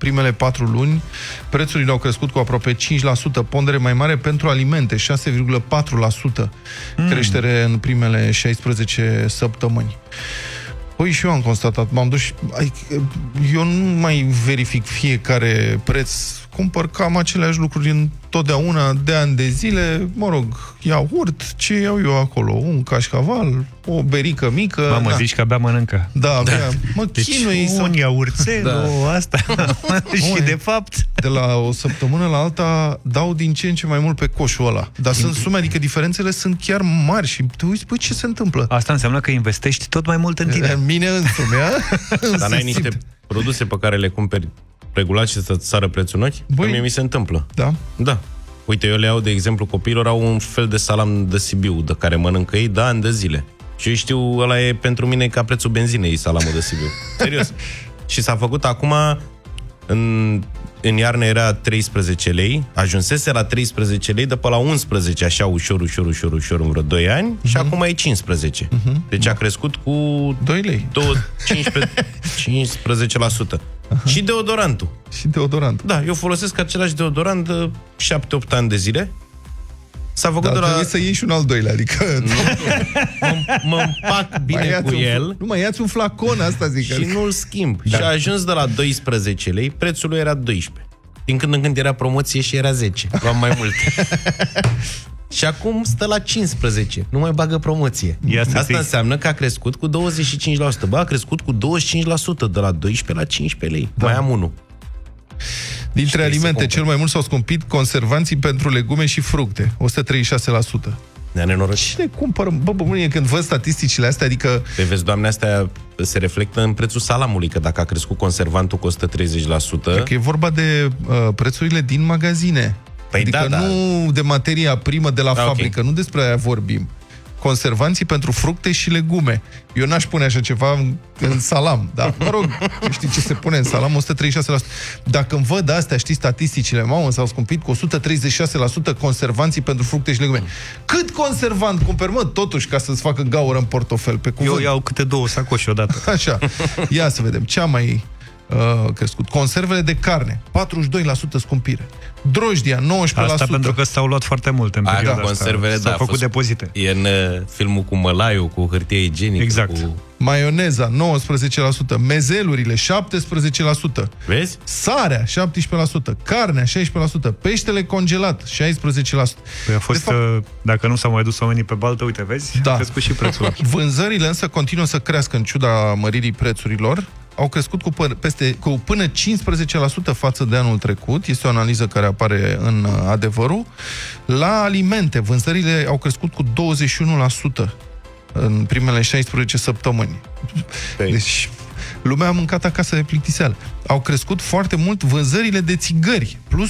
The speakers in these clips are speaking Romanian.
primele 4 luni, prețurile au crescut cu aproape 5%, pondere mai mare pentru alimente, 6,4% creștere în primele 16 săptămâni. Păi și eu am constatat, m-am dus și... Eu nu mai verific fiecare preț, cumpăr cam aceleași lucruri întotdeauna, de ani de zile, mă rog, iaurt, ce iau eu acolo? Un cașcaval, o berică mică... Mamă, zici că abia mănâncă. Da, abia. Mă chinui să... un iaurțel, asta. Și de fapt... De la o săptămână la alta dau din ce în ce mai mult pe coșul ăla. Dar sunt sume, adică diferențele sunt chiar mari și te uiți, băi, ce se întâmplă? Asta înseamnă că investești tot mai mult în tine. În mine însumi, Dar n-ai niște produse pe care le cumperi regulat și să-ți sară prețul în ochi? Băi, mie mi se întâmplă. Da? Da. Uite, eu le iau, de exemplu, copiilor au un fel de salam de Sibiu, de care mănâncă ei de ani de zile. Și eu știu, ăla e pentru mine ca prețul benzinei, salamul de Sibiu. Serios. Și s-a făcut acum, în iarnă era 13 lei, ajunsese la 13 lei, de pe la 11, așa ușor, în vreo 2 ani, și acum e 15. Deci a crescut cu 2 lei. 15%. Și deodorantul. Și deodorantul. Da, eu folosesc același deodorant de 7-8 ani de zile. S-a făcut de la... trebuie să iei și un al doilea, adică... Mă împac bine cu el. Nu, mai ia-ți un flacon, asta zic. Și nu-l schimb. Da. Și a ajuns de la 12 lei, prețul lui era 12. Din când în când era promoție și era 10. Luam mai mult. Și acum stă la 15. Nu mai bagă promoție. Asta înseamnă că a crescut cu 25%. Bă, a crescut cu 25%, de la 12 la 15 lei. Da. Mai am unul. Dintre alimente, cel mai mult s-au scumpit conservanții pentru legume și fructe. 136%. Ne-a nenorocit. Cine cumpără? Bă, când văd statisticile astea, adică... Pe vezi, Doamne, astea se reflectă în prețul salamului, că dacă a crescut conservantul cu 130%... Că e vorba de prețurile din magazine. Păi adică nu de materia primă de la fabrică, nu despre aia vorbim. Conservanții pentru fructe și legume. Eu n-aș pune așa ceva în salam, dar, mă rog, știi ce se pune în salam? 136%. Dacă îmi văd astea, știi statisticile, mamă, s-au scumpit cu 136% conservanții pentru fructe și legume. Cât conservant cumperi, mă, totuși, ca să-ți facă gaură în portofel, pe cuvânt? Eu iau câte 2 sacoși odată. Așa. Ia să vedem. Ce-a mai crescut? Conservele de carne, 42% scumpire. Drojdia, 19%. Asta pentru că s-au luat foarte mult în perioada asta. Conservele, s-au făcut depozite. E în filmul cu mălaiul, cu hârtie igienică. Exact. Cu... Maioneza, 19%. Mezelurile, 17%. Vezi? Sarea, 17%. Carnea, 16%. Peștele congelat, 16%. Păi a fost, dacă nu s-au mai dus oamenii pe baltă, uite, vezi? Da. A crescut și prețul. Vânzările însă continuă să crească în ciuda măririi prețurilor. Au crescut cu până 15% față de anul trecut. Este o analiză care apare în Adevărul. La alimente, vânzările au crescut cu 21% în primele 16 săptămâni. Deci, lumea a mâncat acasă de plictiseală. Au crescut foarte mult vânzările de țigări, plus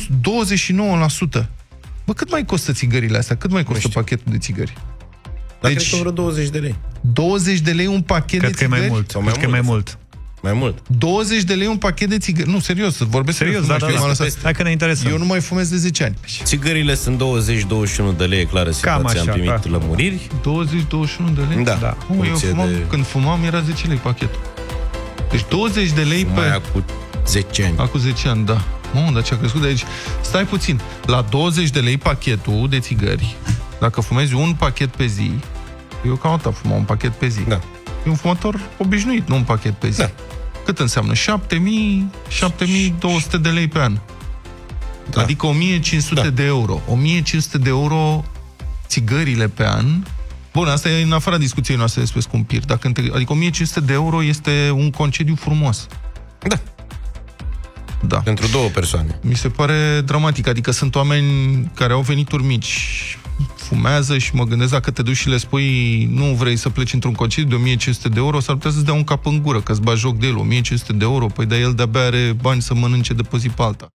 29%. Bă, cât mai costă țigările astea? Cât mai costă pachetul de țigări? Deci, cred că vreo 20 de lei. 20 de lei un pachet de țigări? Cred că e mai mult. Cred că e mai mult. Mai mult. 20 de lei un pachet de țigări. Nu, serios, vorbesc serios. Da. Hai că ne interesă. Eu nu mai fumez de 10 ani. Țigările sunt 20-21 de lei, e clară situația. Am primit lămuriri. 20-21 de lei? Da. Eu fumam, când fumam era 10 lei pachetul. Deci 20 de lei pe... Acum 10 ani. Acum 10 ani, da. Mă, dar ce-a crescut de aici? Stai puțin. La 20 de lei pachetul de țigări, dacă fumezi un pachet pe zi, eu cam atât fumam un pachet pe zi. Da. E un fumător obișnuit, nu un pachet pe zi. Da. Cât înseamnă? 7.200 de lei pe an. Da. Adică 1.500 de euro. 1.500 de euro țigările pe an. Bun, asta e în afara discuției noastre despre scumpiri. Adică 1.500 de euro este un concediu frumos. Da. Da. Pentru 2 persoane. Mi se pare dramatic. Adică sunt oameni care au venituri mici, fumează și mă gândesc, dacă te duci și le spui nu vrei să pleci într-un concediu de 1.500 de euro, s-ar putea să-ți dea un cap în gură, că îți bagi joc de el. 1.500 de euro, păi dar el de-abia are bani să mănânce de pe zi pe alta.